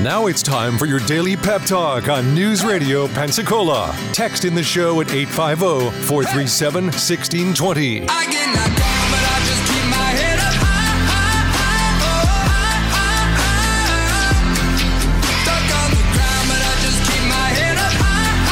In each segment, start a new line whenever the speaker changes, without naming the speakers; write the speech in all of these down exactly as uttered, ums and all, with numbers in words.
Now it's time for your daily pep talk on News Radio Pensacola. Text in the show at eight five zero, four three seven, one six two zero.
I get knocked down, but I just keep my head up high, high, high, oh, high, high, high. Stuck on the ground, but I just keep my head up high,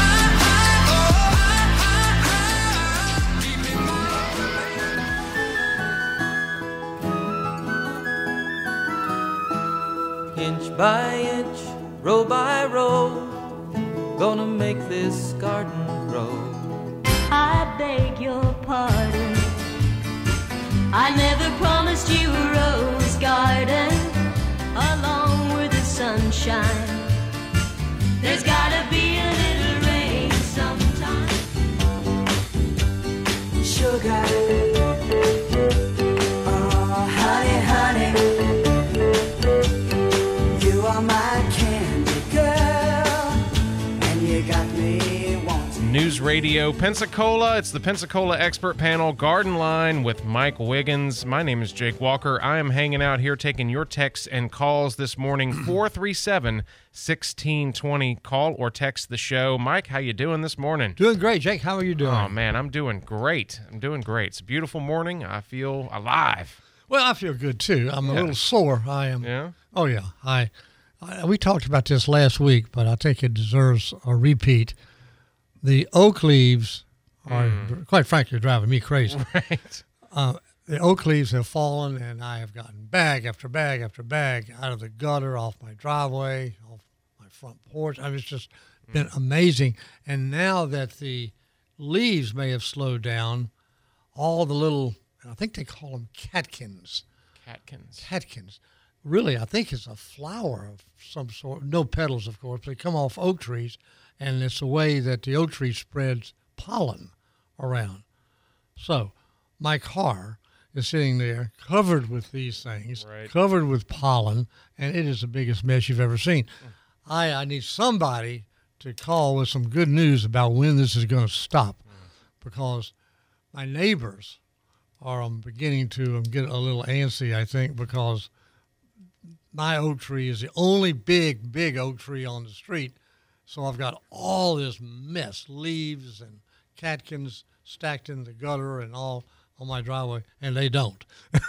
high, high, high. Keep
Inch by inch, row by row, gonna make this garden grow.
I beg your pardon, I never promised you a rose garden along with the sunshine. There's gotta be a little rain sometime. Sugar, oh honey, honey, you are my candy girl, and you got me wanting.
News Radio Pensacola. It's the Pensacola Expert Panel Garden Line with Mike Wiggins. My name is Jake Walker. I am hanging out here taking your texts and calls this morning. four three seven, one six two zero. Call or text the show. Mike, how you doing this morning?
Doing great, Jake. How are you doing?
Oh, man, I'm doing great. I'm doing great. It's a beautiful morning. I feel alive.
Well, I feel good, too. I'm
Yeah.
a little sore. I am.
Yeah?
Oh, yeah. I, I we talked about this last week, but I think it deserves a repeat. The oak leaves are,
Mm.
quite frankly, driving me crazy.
Right.
Uh, the oak leaves have fallen, and I have gotten bag after bag after bag out of the gutter, off my driveway, off my front porch. I mean, it's just been amazing. And now that the leaves may have slowed down, all the little, I think they call them catkins.
Catkins.
Catkins. Really, I think it's a flower of some sort. No petals, of course. They come off oak trees, and it's a way that the oak tree spreads pollen around. So my car is sitting there covered with these things,
Right.
covered with pollen, and it is the biggest mess you've ever seen. I, I need somebody to call with some good news about when this is going to stop, because my neighbors are um, beginning to um, get a little antsy, I think, because my oak tree is the only big, big oak tree on the street. So I've got all this mess, leaves and catkins stacked in the gutter and all on my driveway, and they don't.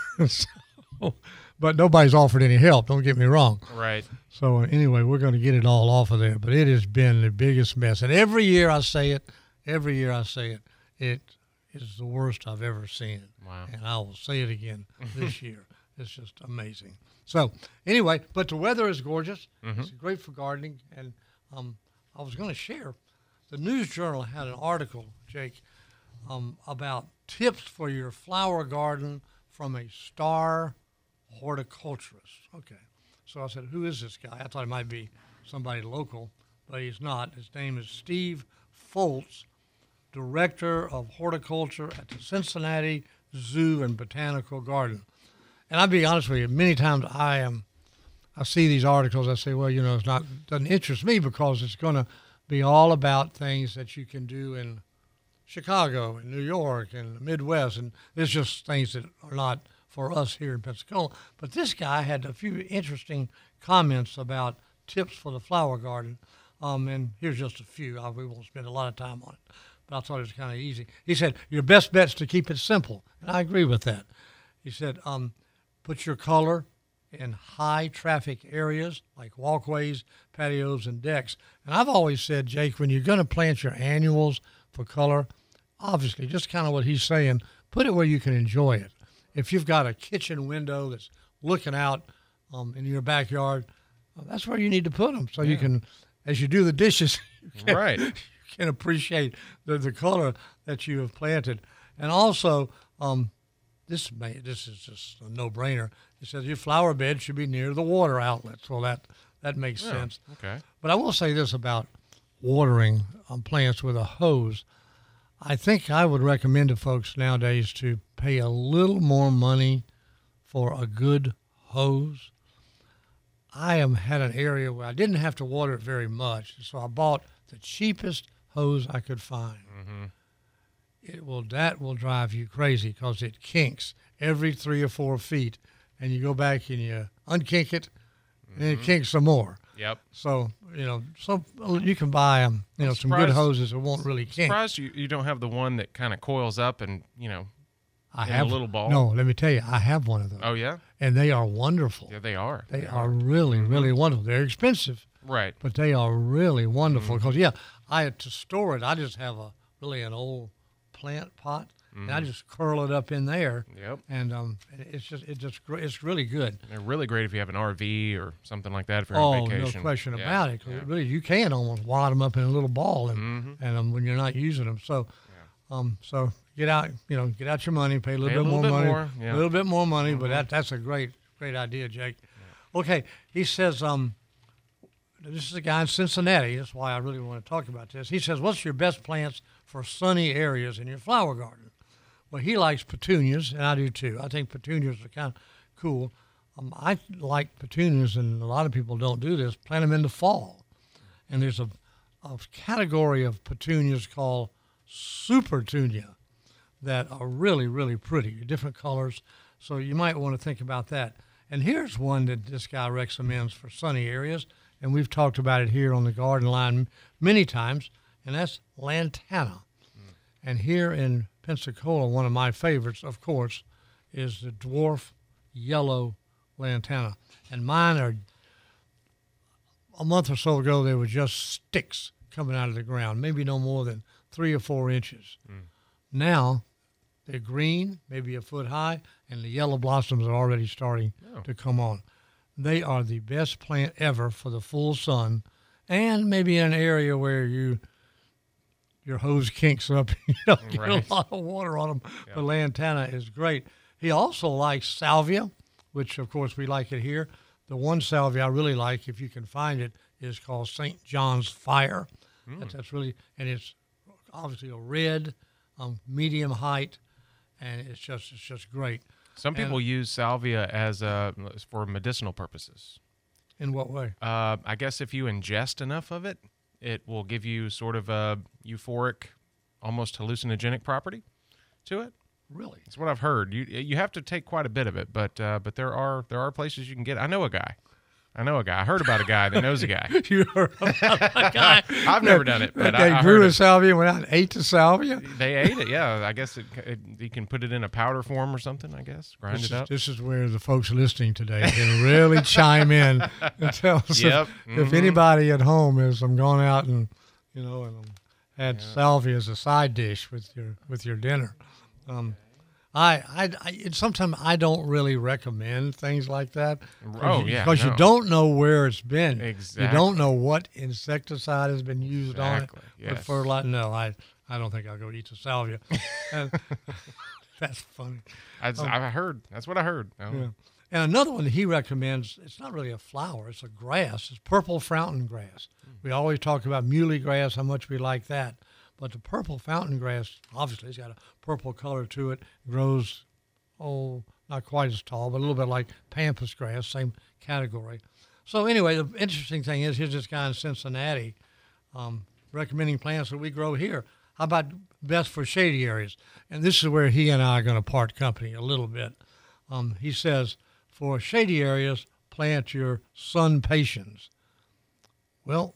so, but nobody's offered any help, don't get me wrong.
Right.
So anyway, we're going to get it all off of there. But it has been the biggest mess. And every year I say it, every year I say it, it is the worst I've ever seen it.
Wow.
And I will say it again this year. It's just amazing. So anyway, but the weather is gorgeous.
Mm-hmm.
It's great for gardening. And um, I was going to share, the News Journal had an article, Jake, um, about tips for your flower garden from a star horticulturist. Okay. So I said, who is this guy? I thought it might be somebody local, but he's not. His name is Steve Foltz, Director of Horticulture at the Cincinnati Zoo and Botanical Garden. And I'll be honest with you, many times I am, I see these articles, I say, well, you know, it's not, doesn't interest me because it's going to be all about things that you can do in Chicago and New York and the Midwest, and it's just things that are not for us here in Pensacola. But this guy had a few interesting comments about tips for the flower garden, um, and here's just a few. I, we won't spend a lot of time on it, but I thought it was kind of easy. He said, your best bet's to keep it simple, and I agree with that. He said, um, put your color in high traffic areas like walkways, patios, and decks. And I've always said, Jake, when you're going to plant your annuals for color, obviously, just kind of what he's saying, put it where you can enjoy it. If you've got a kitchen window that's looking out um, in your backyard, well, that's where you need to put them. So
Yeah.
you can, as you do the dishes, you can,
Right.
you can appreciate the, the color that you have planted. And also, um, this may, this is just a no-brainer. He says your flower bed should be near the water outlets. Well, that, that makes
Yeah.
sense.
Okay.
But I will say this about watering um, plants with a hose. I think I would recommend to folks nowadays to pay a little more money for a good hose. I am had an area where I didn't have to water it very much, so I bought the cheapest hose I could find.
Mm-hmm.
It will that will drive you crazy because it kinks every three or four feet, and you go back and you unkink it, and then it kinks some more.
Yep.
So, you know, so you can buy um, you know, some good
surprised-
hoses that won't really kink.
Surprised you, you don't have the one that kind of coils up and, you know,
I
in a
have
little ball?
No, let me tell you, I have one of those.
Oh, yeah?
And they are wonderful.
Yeah, they are.
They are really, really wonderful. They're expensive,
Right.
but they are really wonderful.
Mm-hmm.
Because, yeah, I to store it, I just have a really an old plant pot, and I just curl it up in there.
Yep.
And um, it's just it just gr- it's really good.
They're really great if you have an R V or something like that if you're
Oh,
on vacation.
no question
Yeah,
about it. 'Cause
yeah.
it really, you can almost wad them up in a little ball, and
Mm-hmm.
and um, when you're not using them, so um, so get out, you know, get out your money, pay a little
Pay a
bit
little
more
bit
money,
more, yeah.
a little bit more money, but that that's a great great idea, Jake. Okay, he says um, this is a guy in Cincinnati. That's why I really want to talk about this. He says, "What's your best plants for sunny areas in your flower garden?" Well, he likes petunias, and I do too. I think petunias are kind of cool. Um, I like petunias, and a lot of people don't do this. Plant them in the fall, and there's a, a category of petunias called supertunia that are really, really pretty, different colors. So you might want to think about that. And here's one that this guy recommends for sunny areas, and we've talked about it here on the Garden Line many times, and that's lantana. Mm. And here in Pensacola, one of my favorites, of course, is the dwarf yellow lantana. And mine are, a month or so ago, they were just sticks coming out of the ground, maybe no more than three or four inches. Mm. Now, they're green, maybe a foot high, and the yellow blossoms are already starting
Oh.
to come on. They are the best plant ever for the full sun, and maybe in an area where you your hose kinks up, you don't get
Right.
a lot of water on them. But lantana is great. He also likes salvia, which of course we like it here. The one salvia I really like, if you can find it, is called Saint John's Fire.
Mm.
That's, that's really, and it's obviously a red, um, medium height, and it's just it's just great.
Some
And-
people use salvia as uh, for medicinal purposes.
In what way?
Uh, I guess if you ingest enough of it, it will give you sort of a euphoric, almost hallucinogenic property to it.
Really?
That's what I've heard. You you have to take quite a bit of it, but uh, but there are there are places you can get it. I know a guy. I know a guy. I heard about a guy that knows a guy.
You heard about a guy?
I've never done it, but
they
I, I
grew
heard
a
it.
salvia and went out and ate the salvia?
They ate it. Yeah, I guess it, it, you can put it in a powder form or something. I guess grind
This
it
is,
up.
this is where the folks listening today can really chime in and tell us
Yep.
if, if
Mhm.
anybody at home has um, gone out and, you know, and um, had salvia as a side dish with your with your dinner. Um, I, I, I it, sometimes I don't really recommend things like that.
Oh, yeah,
because
no.
you don't know where it's been.
Exactly.
You don't know what insecticide has been used
Exactly,
on it. What
yes.
fertilizer? No, I, I don't think I'll go eat the salvia. And- that's funny.
I, I heard. That's what I heard. Oh.
Yeah. And another one that he recommends, it's not really a flower, it's a grass. It's purple fountain grass. We always talk about muley grass, how much we like that. But the purple fountain grass, obviously, it's got a purple color to it, grows, oh, not quite as tall, but a little bit like pampas grass, same category. So anyway, the interesting thing is, here's this guy in Cincinnati um, recommending plants that we grow here. How about best for shady areas? And this is where he and I are going to part company a little bit. Um, he says, for shady areas, plant your sun patience. Well,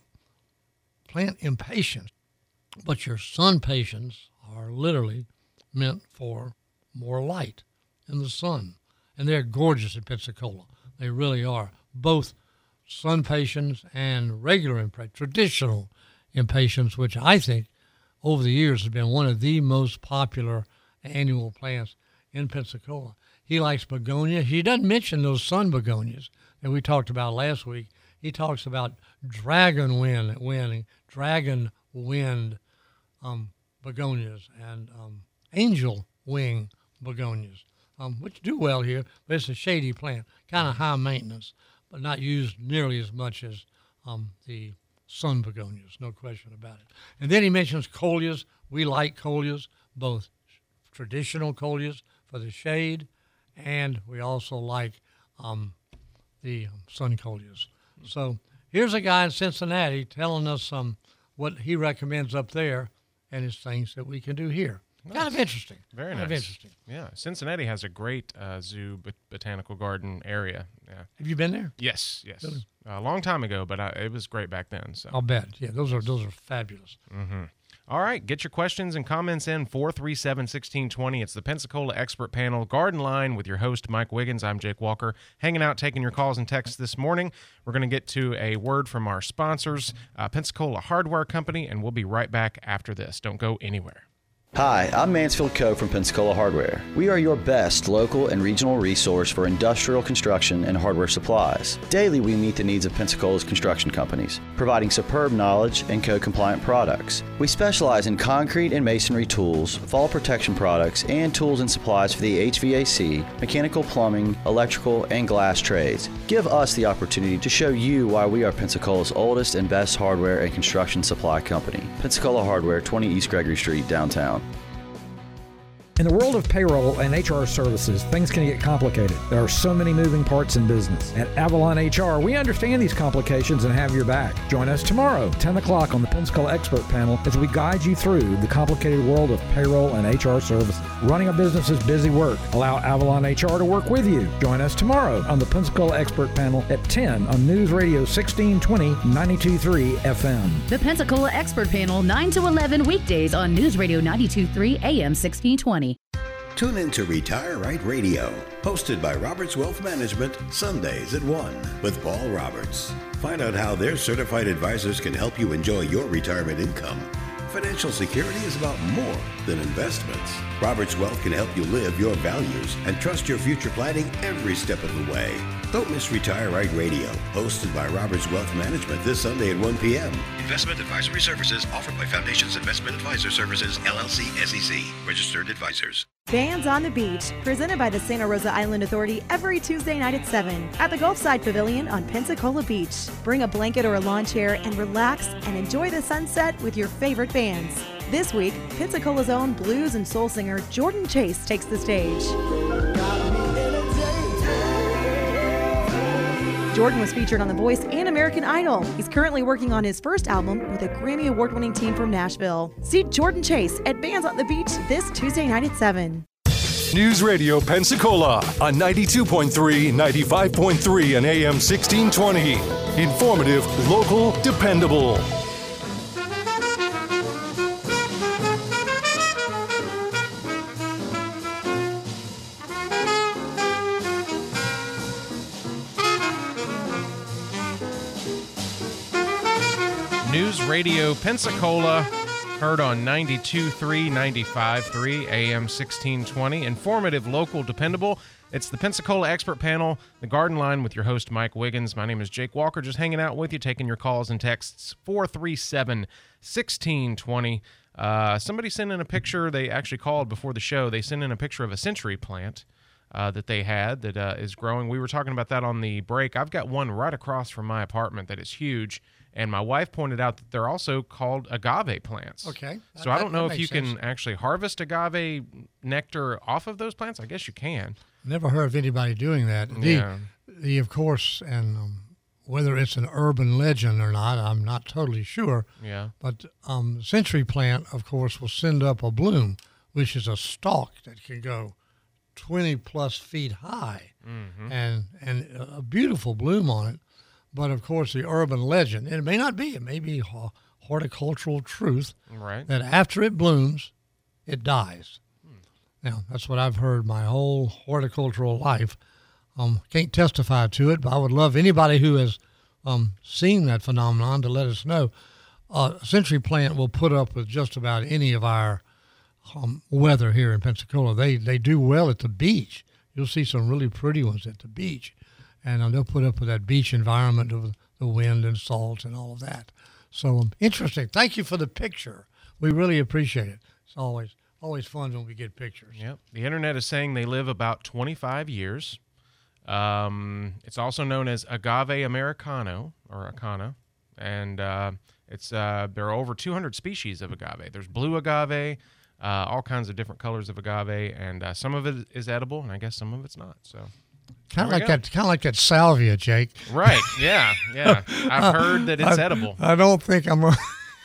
plant impatiens, but your sun patience are literally meant for more light in the sun. And they're gorgeous in Pensacola. They really are. Both sun patience and regular impatiens, traditional impatiens, which I think over the years has been one of the most popular annual plants in Pensacola. He likes begonia. He doesn't mention those sun begonias that we talked about last week. He talks about dragon wind, wind dragon wind um, begonias and um, angel wing begonias, um, which do well here, but it's a shady plant, kind of high maintenance, but not used nearly as much as um, the sun begonias, no question about it. And then he mentions coleus. We like coleus, both traditional coleus for the shade, and we also like um, the um, sun coleus. So here's a guy in Cincinnati telling us um, what he recommends up there and his things that we can do here Kind of interesting.
Very
kind
nice.
Of interesting.
Yeah, Cincinnati has a great uh, zoo bot- botanical garden area. Yeah.
Have you been there?
Yes, yes.
Really?
A long time ago, but I, it was great back then. So.
I'll bet. Yeah, those are those are fabulous.
Mm-hmm. All right, get your questions and comments in four three seven, one six two zero. It's the Pensacola Expert Panel Garden Line with your host, Mike Wiggins. I'm Jake Walker, hanging out, taking your calls and texts this morning. We're going to get to a word from our sponsors, uh, Pensacola Hardware Company, and we'll be right back after this. Don't go anywhere.
Hi, I'm Mansfield Coe from Pensacola Hardware. We are your best local and regional resource for industrial construction and hardware supplies. Daily, we meet the needs of Pensacola's construction companies, providing superb knowledge and code-compliant products. We specialize in concrete and masonry tools, fall protection products, and tools and supplies for the H V A C, mechanical, plumbing, electrical, and glass trades. Give us the opportunity to show you why we are Pensacola's oldest and best hardware and construction supply company. Pensacola Hardware, twenty East Gregory Street, downtown.
In the world of payroll and H R services, things can get complicated. There are so many moving parts in business. At Avalon H R, we understand these complications and have your back. Join us tomorrow, ten o'clock on the Pensacola Expert Panel as we guide you through the complicated world of payroll and H R services. Running a business is busy work. Allow Avalon H R to work with you. Join us tomorrow on the Pensacola Expert Panel at ten on News Radio sixteen twenty, ninety-two point three F M.
The Pensacola Expert Panel, nine to eleven weekdays on News Radio ninety-two point three A M sixteen twenty.
Tune in to Retire Right Radio, hosted by Roberts Wealth Management, Sundays at one with Paul Roberts. Find out how their certified advisors can help you enjoy your retirement income. Financial security is about more than investments. Roberts Wealth can help you live your values and trust your future planning every step of the way. Don't miss Retire Right Radio, hosted by Roberts Wealth Management this Sunday at one p.m.
Investment advisory services offered by Foundations Investment Advisor Services, L L C, S E C, registered advisors.
Bands on the Beach, presented by the Santa Rosa Island Authority every Tuesday night at seven at the Gulfside Pavilion on Pensacola Beach. Bring a blanket or a lawn chair and relax and enjoy the sunset with your favorite bands. This week, Pensacola's own blues and soul singer Jordan Chase takes the stage. Jordan was featured on The Voice and American Idol. He's currently working on his first album with a Grammy Award-winning team from Nashville. See Jordan Chase at Bands on the Beach this Tuesday night at seven.
News Radio Pensacola on ninety-two point three, ninety-five point three, and A M sixteen twenty. Informative, local, dependable.
News Radio Pensacola, heard on ninety-two point three, ninety-five point three, A M sixteen twenty. Informative, local, dependable. It's the Pensacola Expert Panel, the Garden Line with your host, Mike Wiggins. My name is Jake Walker, just hanging out with you, taking your calls and texts, four three seven, one six two zero. Uh, somebody sent in a picture. They actually called before the show. They sent in a picture of a century plant uh, that they had that uh, is growing. We were talking about that on the break. I've got one right across from my apartment that is huge. And my wife pointed out that they're also called agave plants.
Okay.
So
that,
I don't know if you
sense.
can actually harvest agave nectar off of those plants. I guess you can.
Never heard of anybody doing that. The,
Yeah.
the of course, and um, whether it's an urban legend or not, I'm not totally sure.
Yeah.
But um, century plant, of course, will send up a bloom, which is a stalk that can go twenty plus feet high,
Mhm.
and and a beautiful bloom on it. But of course, the urban legend, and it may not be, it may be ho- horticultural truth,
Right.
that after it blooms, it dies.
Hmm.
Now, that's what I've heard my whole horticultural life. Um, can't testify to it, but I would love anybody who has um, seen that phenomenon to let us know. Uh, a century plant will put up with just about any of our um, weather here in Pensacola. They they do well at the beach. You'll see some really pretty ones at the beach. And uh, they'll put up with that beach environment of the wind and salt and all of that. So um, interesting. Thank you for the picture. We really appreciate it. It's always always fun when we get pictures.
Yep. The internet is saying they live about twenty-five years. Um, it's also known as agave americano or acana, and uh, it's uh, there are over two hundred species of agave. There's blue agave, uh, all kinds of different colors of agave, and uh, some of it is edible, and I guess some of it's not. So.
Kind of
There
like
we go.
that. Kind of like that salvia, Jake.
Right. Yeah. Yeah. I've heard that it's
I,
edible.
I don't think I'm.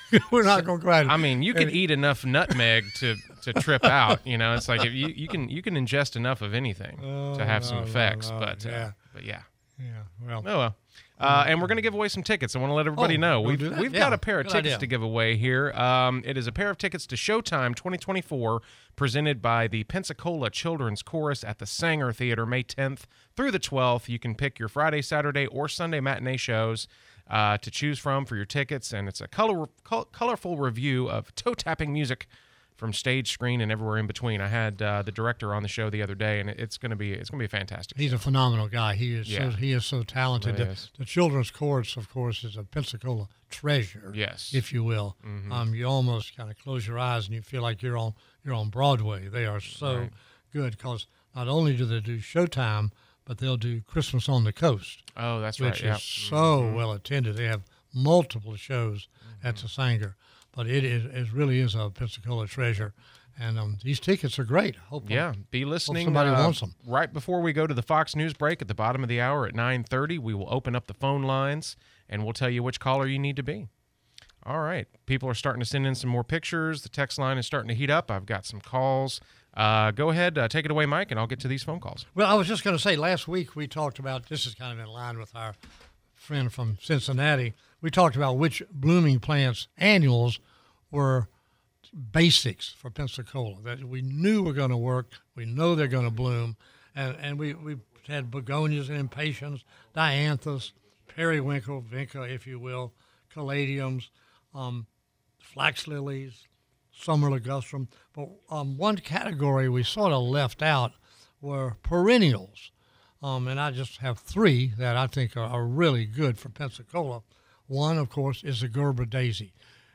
We're not going to go out.
I mean, you can eat enough nutmeg to, to trip out. You know, it's like if you, you can you can ingest enough of anything
Oh,
to have
no,
some
no,
effects.
no,
but uh,
yeah.
but yeah.
Yeah, well.
Oh well. Uh, and we're going to give away some tickets. I want to let everybody
Oh,
know
we'll
we've
do that?
we've
Yeah,
got a pair of
good
tickets
idea.
to give away here. Um, it is a pair of tickets to Showtime twenty twenty-four, presented by the Pensacola Children's Chorus at the Sanger Theater, May tenth through the twelfth. You can pick your Friday, Saturday, or Sunday matinee shows uh, to choose from for your tickets, and it's a color col- colorful review of toe-tapping music from stage, screen, and everywhere in between. I had uh, the director on the show the other day, and it's going to be it's going to be fantastic.
He's a phenomenal guy. He is
Yeah.
so, he is so talented.
Really
the,
is.
the Children's Chorus, of course, is a Pensacola treasure.
Yes.
if you will.
Mhm.
Um, you almost kind of close your eyes and you feel like you're on you're on Broadway. They are so
Right.
good because not only do they do Showtime, but they'll do Christmas on the Coast.
Oh, that's
which
right.
is
Yep.
so
Mhm.
well attended. They have multiple shows at the Sanger, but it is it really is a Pensacola treasure. And um, these tickets are great. Hope
Yeah, be listening.
Hope somebody
uh,
wants them.
Right before we go to the Fox News break at the bottom of the hour at nine thirty, we will open up the phone lines, and we'll tell you which caller you need to be. All right. People are starting to send in some more pictures. The text line is starting to heat up. I've got some calls. Uh, go ahead. Uh, take it away, Mike, and I'll get to these phone calls.
Well, I was just going to say, last week we talked about, this is kind of in line with our friend from Cincinnati, we talked about which blooming plants, annuals, were basics for Pensacola, that we knew were going to work, we know they're going to bloom, and, and we, we had begonias and impatiens, dianthus, periwinkle, vinca, if you will, caladiums, um, flax lilies, summer ligustrum. But um, one category we sort of left out were perennials. Um, and I just have three that I think are, are really good for Pensacola. One, of course, is the Gerber daisy.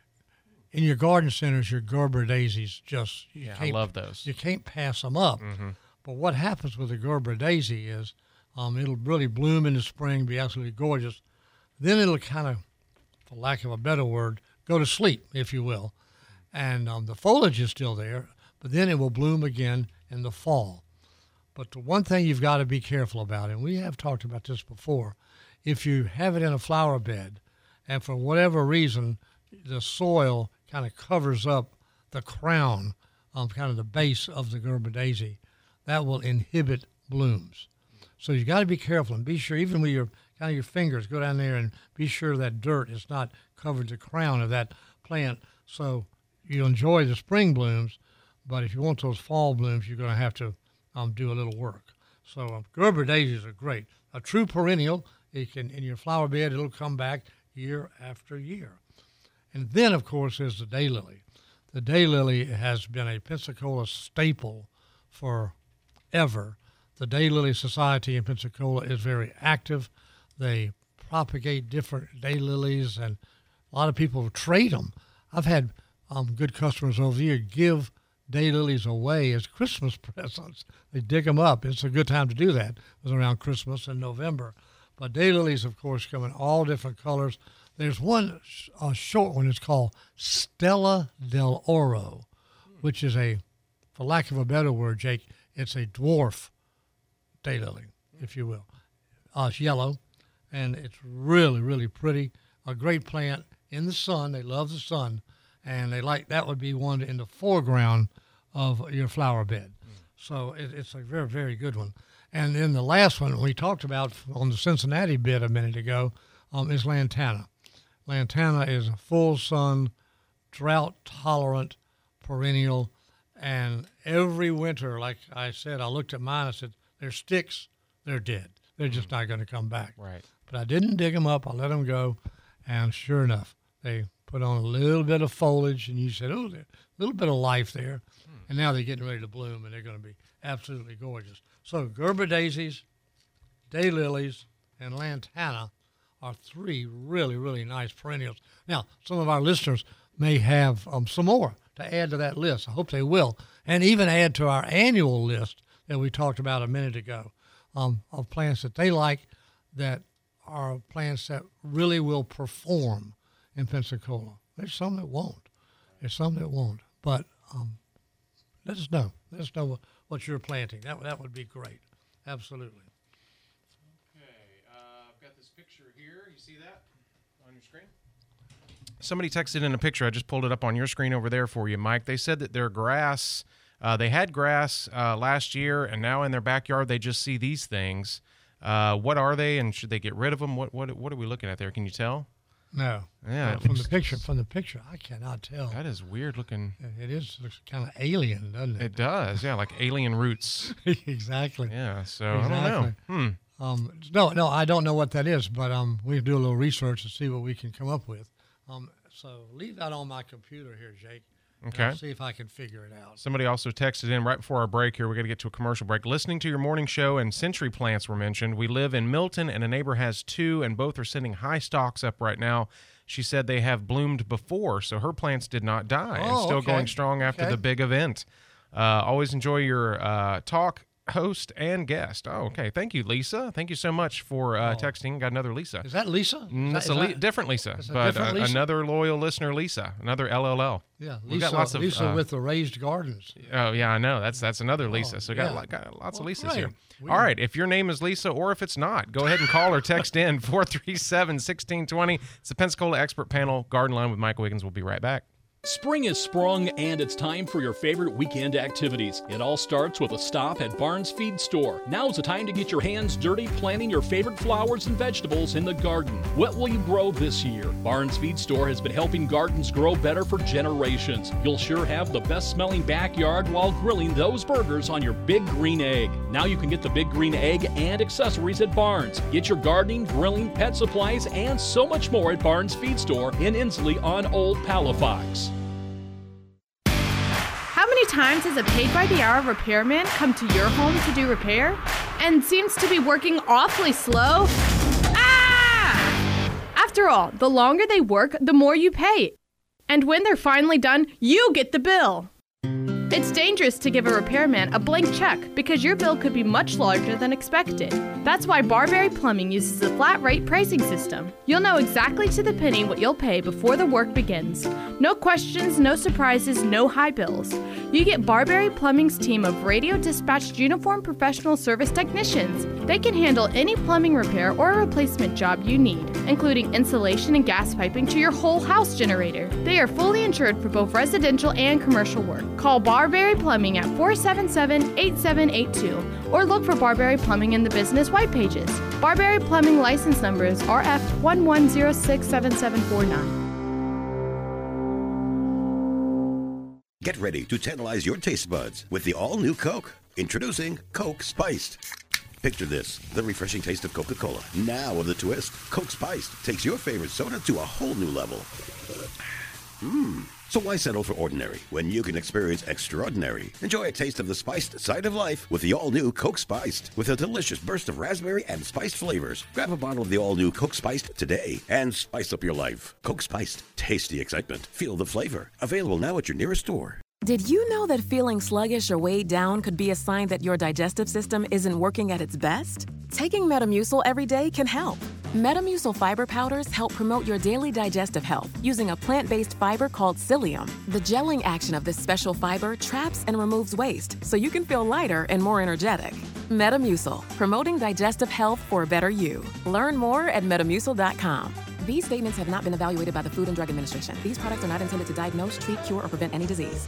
In your garden centers, your Gerber daisies just you
Yeah, I
can't-
love those.
You can't pass them up.
Mhm.
But what happens with the Gerber daisy is um, it'll really bloom in the spring, be absolutely gorgeous. Then it'll kind of, for lack of a better word, go to sleep, if you will. And um, the foliage is still there, but then it will bloom again in the fall. But the one thing you've got to be careful about, and we have talked about this before, if you have it in a flower bed and for whatever reason the soil kind of covers up the crown, um, kind of the base of the Gerber daisy, that will inhibit blooms. So you got to be careful and be sure, even with your kind of your fingers, go down there and be sure that dirt is not covered the crown of that plant. So you enjoy the spring blooms, but if you want those fall blooms, you're going to have to um, do a little work. So um, Gerber daisies are great. A true perennial, it can in your flower bed, it'll come back year after year. And then, of course, there's the daylily. The daylily has been a Pensacola staple forever. The Daylily Society in Pensacola is very active. They propagate different daylilies, and a lot of people trade them. I've had um, good customers over the year give daylilies away as Christmas presents. They dig them up. It's a good time to do that. It was around Christmas in November. But daylilies, of course, come in all different colors. There's one uh, short one. It's called Stella del Oro, which is a, for lack of a better word, Jake, it's a dwarf daylily, if you will. Uh, it's yellow, and it's really, really pretty. A great plant in the sun. They love the sun, and they like that would be one in the foreground of your flower bed. So it, it's a very, very good one. And then the last one we talked about on the Cincinnati bit a minute ago um, is lantana. Lantana is a full sun, drought-tolerant perennial, and every winter, like I said, I looked at mine, I said, they're sticks, they're dead. They're just not going to come back.
Right.
But I didn't dig them up. I let them go, and sure enough, they put on a little bit of foliage, and you said, oh, there's a little bit of life there. Hmm. And now they're getting ready to bloom, and they're going to be absolutely gorgeous. So Gerber daisies, daylilies, and lantana are three really, really nice perennials. Now, some of our listeners may have um, some more to add to that list. I hope they will, and even add to our annual list that we talked about a minute ago um, of plants that they like that are plants that really will perform in Pensacola. There's some that won't. There's some that won't. But um, let us know. Let us know what, what you're planting. That, that would be great. Absolutely.
Okay, uh, I've got this picture here. You see that on your screen? Somebody texted in a picture. I just pulled it up on your screen over there for you, Mike. They said that their grass, uh, they had grass uh, last year, and now in their backyard they just see these things. Uh, what are they, and should they get rid of them? What what what are we looking at there? Can you tell?
No.
Yeah.
No,
it
from
looks-
the picture, from the picture, I cannot tell.
That is weird looking.
It is looks kind of alien, doesn't it?
It does, yeah, like alien roots.
Exactly.
Yeah. So
Exactly.
I don't know. Hmm.
Um, no, no, I don't know what that is, but um, we do a little research to see what we can come up with. Um, so leave that on my computer here, Jake. and
Okay.
I'll see if I can figure it out.
Somebody also texted in right before our break here. We got to get to a commercial break. Listening to your morning show and century plants were mentioned. We live in Milton, and a neighbor has two, and both are sending high stalks up right now. She said they have bloomed before, so her plants did not die and
Oh,
still
okay.
going strong after
Okay.
the big event. Uh, always enjoy your uh, talk, host, and guest. Oh, okay. Thank you, Lisa. Thank you so much for uh, texting. Got another Lisa.
Is that Lisa?
Mm,
Is
that's
that-
a
is
li-
that-
different Lisa,
that's a
but
different
uh,
Lisa?
another loyal listener, Lisa, another L L L.
Yeah,
We've
Lisa,
got lots of
Lisa
uh,
with the raised gardens.
Oh yeah, I know. That's that's another Lisa. So we got,
yeah.
lo- got lots of
Well,
Lisas
great.
here.
We-
All right, if your name is Lisa or if it's not, go ahead and call or text in four three seven, one six two zero. It's the Pensacola Expert Panel Garden Line with Mike Wiggins. We'll be right back.
Spring is sprung, and it's time for your favorite weekend activities. It all starts with a stop at Barnes Feed Store. Now's the time to get your hands dirty planting your favorite flowers and vegetables in the garden. What will you grow this year? Barnes Feed Store has been helping gardens grow better for generations. You'll sure have the best smelling backyard while grilling those burgers on your Big Green Egg. Now you can get the Big Green Egg and accessories at Barnes. Get your gardening, grilling, pet supplies, and so much more at Barnes Feed Store in Inslee on Old Palafox.
How many times has a paid-by-the-hour repairman come to your home to do repair and seems to be working awfully slow? Ah! After all, the longer they work, the more you pay. And when they're finally done, you get the bill. It's dangerous to give a repairman a blank check because your bill could be much larger than expected. That's why Barberry Plumbing uses a flat rate pricing system. You'll know exactly to the penny what you'll pay before the work begins. No questions, no surprises, no high bills. You get Barberry Plumbing's team of radio dispatched uniformed professional service technicians. They can handle any plumbing repair or replacement job you need, including insulation and gas piping to your whole house generator. They are fully insured for both residential and commercial work. Call Barberry Plumbing at four seven seven, eight seven eight two or look for Barberry Plumbing in the business white pages. Barberry Plumbing license number is R F one one zero six seven seven four nine.
Get ready to tantalize your taste buds with the all-new Coke. Introducing Coke Spiced. Picture this, the refreshing taste of Coca-Cola. Now with a twist, Coke Spiced takes your favorite soda to a whole new level. Mmm. So why settle for ordinary when you can experience extraordinary? Enjoy a taste of the spiced side of life with the all-new Coke Spiced with a delicious burst of raspberry and spiced flavors. Grab a bottle of the all-new Coke Spiced today and spice up your life. Coke Spiced. Tasty excitement. Feel the flavor. Available now at your nearest store.
Did you know that feeling sluggish or weighed down could be a sign that your digestive system isn't working at its best? Taking Metamucil every day can help. Metamucil fiber powders help promote your daily digestive health using a plant-based fiber called psyllium. The gelling action of this special fiber traps and removes waste so you can feel lighter and more energetic. Metamucil, promoting digestive health for a better you. Learn more at metamucil dot com. These statements have not been evaluated by the Food and Drug Administration. These products are not intended to diagnose, treat, cure, or prevent any disease.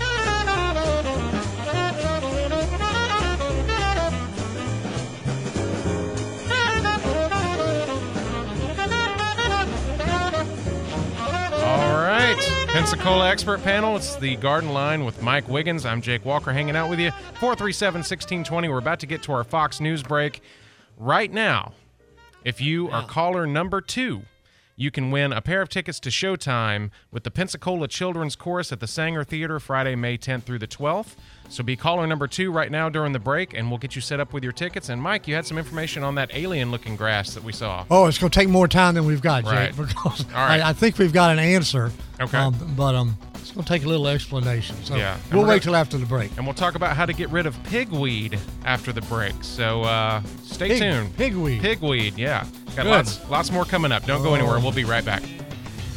All right, Pensacola Expert Panel. It's the Garden Line with Mike Wiggins. I'm Jake Walker hanging out with you. four three seven, one six two zero. We're about to get to our Fox News break. Right now, if you are caller number two, you can win a pair of tickets to Showtime with the Pensacola Children's Chorus at the Sanger Theater Friday, May tenth through the twelfth. So be caller number two right now during the break, and we'll get you set up with your tickets. And, Mike, you had some information on that alien-looking grass that we saw.
Oh, it's going to take more time than we've got, Jake,
Right.
because
All right.
I, I think we've got an answer.
Okay.
Um, but um, it's going to take a little explanation. So
Yeah. And
we'll
we're
wait
gonna-
till after the break.
And we'll talk about how to get rid of pigweed after the break. So uh, stay
Pig-
tuned.
Pigweed.
Pigweed, yeah. Got
Good.
lots, lots more coming up. Don't go anywhere. We'll be right back.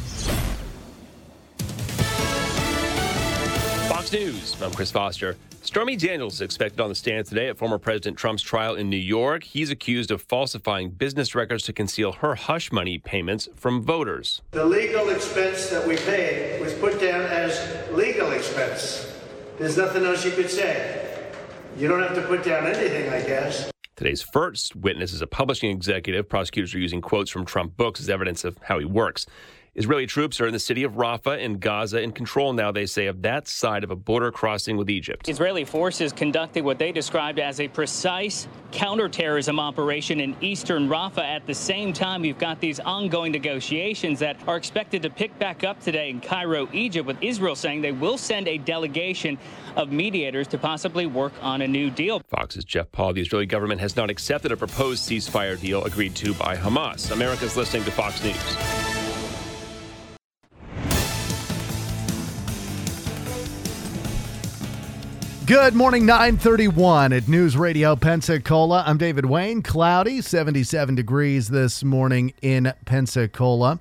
Fox News, I'm Chris Foster. Stormy Daniels is expected on the stand today at former President Trump's trial in New York. He's accused of falsifying business records to conceal her hush money payments from voters.
The legal expense that we paid was put down as legal expense. There's nothing else you could say. You don't have to put down anything, I guess.
Today's first witness is a publishing executive. Prosecutors are using quotes from Trump books as evidence of how he works. Israeli troops are in the city of Rafah in Gaza in control now, they say, of that side of a border crossing with Egypt.
Israeli forces conducted what they described as a precise counterterrorism operation in eastern Rafah. At the same time, we've got these ongoing negotiations that are expected to pick back up today in Cairo, Egypt, with Israel saying they will send a delegation of mediators to possibly work on a new deal.
Fox's Jeff Paul. The Israeli government has not accepted a proposed ceasefire deal agreed to by Hamas. America's listening to Fox News.
Good morning, nine thirty-one at News Radio Pensacola. I'm David Wayne. Cloudy, seventy-seven degrees this morning in Pensacola.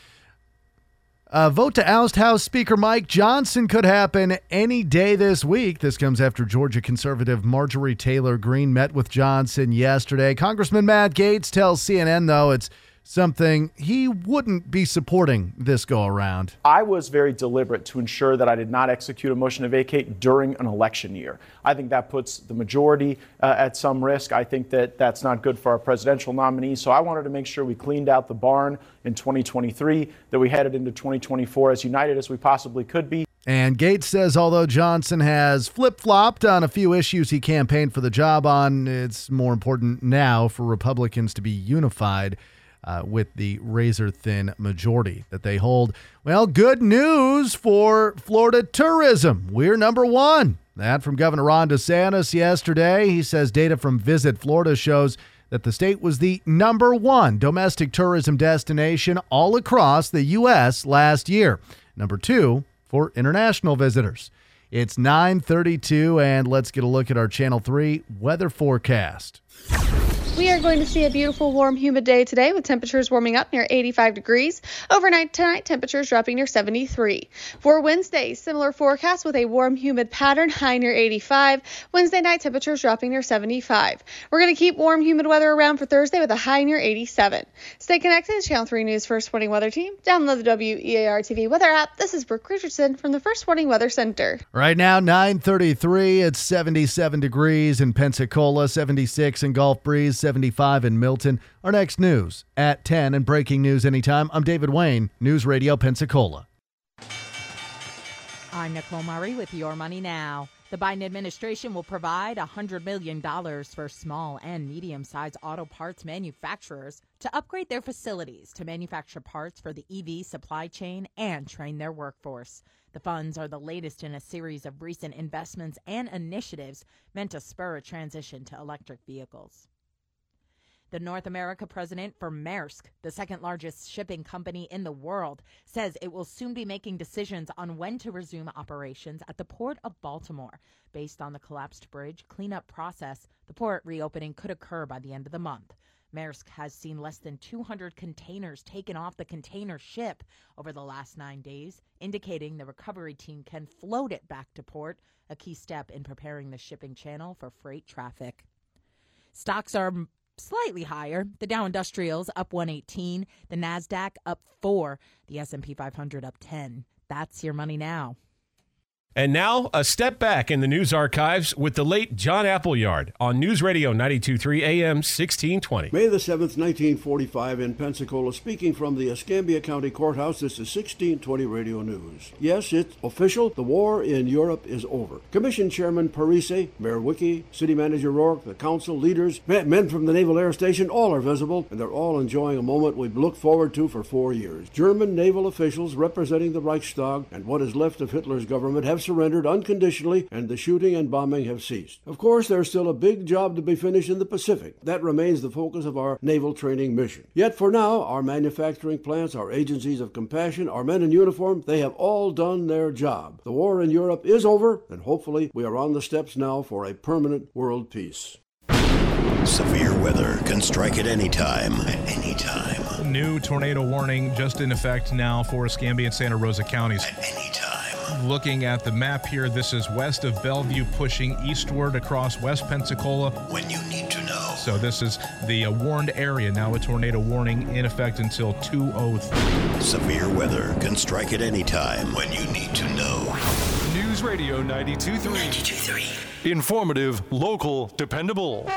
A vote to oust House Speaker Mike Johnson could happen any day this week. This comes after Georgia conservative Marjorie Taylor Greene met with Johnson yesterday. Congressman Matt Gaetz tells C N N, though, it's something he wouldn't be supporting this go around.
I was very deliberate to ensure that I did not execute a motion to vacate during an election year. I think that puts the majority uh, at some risk. I think that that's not good for our presidential nominee. So I wanted to make sure we cleaned out the barn in twenty twenty-three, that we headed into twenty twenty-four as united as we possibly could be.
And Gaetz says although Johnson has flip-flopped on a few issues he campaigned for the job on, it's more important now for Republicans to be unified Uh, with the razor-thin majority that they hold. Well, good news for Florida tourism. We're number one. That from Governor Ron DeSantis yesterday. He says data from Visit Florida shows that the state was the number one domestic tourism destination all across the U S last year. Number two for international visitors. It's nine thirty-two, and let's get a look at our Channel three weather forecast.
We are going to see a beautiful, warm, humid day today with temperatures warming up near eighty-five degrees. Overnight tonight, temperatures dropping near seventy-three. For Wednesday, similar forecast with a warm, humid pattern, high near eighty-five. Wednesday night, temperatures dropping near seventy-five. We're going to keep warm, humid weather around for Thursday with a high near eighty-seven. Stay connected to Channel three News First Warning Weather Team. Download the W E A R T V weather app. This is Brooke Richardson from the First Warning Weather Center.
Right now, nine thirty-three. It's seventy-seven degrees in Pensacola, seventy-six in Gulf Breeze, seventy-five in Milton. Our next news at ten and breaking news anytime. I'm David Wayne, News Radio Pensacola.
I'm Nicole Murray with Your Money Now. The Biden administration will provide one hundred million dollars for small and medium-sized auto parts manufacturers to upgrade their facilities to manufacture parts for the E V supply chain and train their workforce. The funds are the latest in a series of recent investments and initiatives meant to spur a transition to electric vehicles. The North America president for Maersk, the second largest shipping company in the world, says it will soon be making decisions on when to resume operations at the Port of Baltimore. Based on the collapsed bridge cleanup process, the port reopening could occur by the end of the month. Maersk has seen less than two hundred containers taken off the container ship over the last nine days, indicating the recovery team can float it back to port, a key step in preparing the shipping channel for freight traffic. Stocks are slightly higher. The Dow Industrials up one eighteen, the Nasdaq up four, the S and P five hundred up ten. That's Your Money Now.
And now, a step back in the news archives with the late John Appleyard on News Radio ninety-two point three A M sixteen twenty.
May the seventh, nineteen forty-five in Pensacola, speaking from the Escambia County Courthouse. This is sixteen twenty Radio News. Yes, it's official. The war in Europe is over. Commission Chairman Parise, Mayor Wiki, City Manager Rourke, the council leaders, men from the Naval Air Station, all are visible, and they're all enjoying a moment we've looked forward to for four years. German naval officials representing the Reichstag and what is left of Hitler's government have surrendered unconditionally, and the shooting and bombing have ceased. Of course, there's still a big job to be finished in the Pacific. That remains the focus of our naval training mission. Yet for now, our manufacturing plants, our agencies of compassion, our men in uniform, they have all done their job. The war in Europe is over, and hopefully we are on the steps now for a permanent world peace.
Severe weather can strike at any time. At any time.
New tornado warning just in effect now for Escambia and Santa Rosa counties.
At any time.
Looking at the map here, this is west of Bellevue, pushing eastward across West Pensacola.
When you need to know.
So this is the uh, warned area. Now a tornado warning in effect until two oh three.
Severe weather can strike at any time. When you need to know.
News Radio ninety-two point three. ninety-two point three. Informative, local, dependable.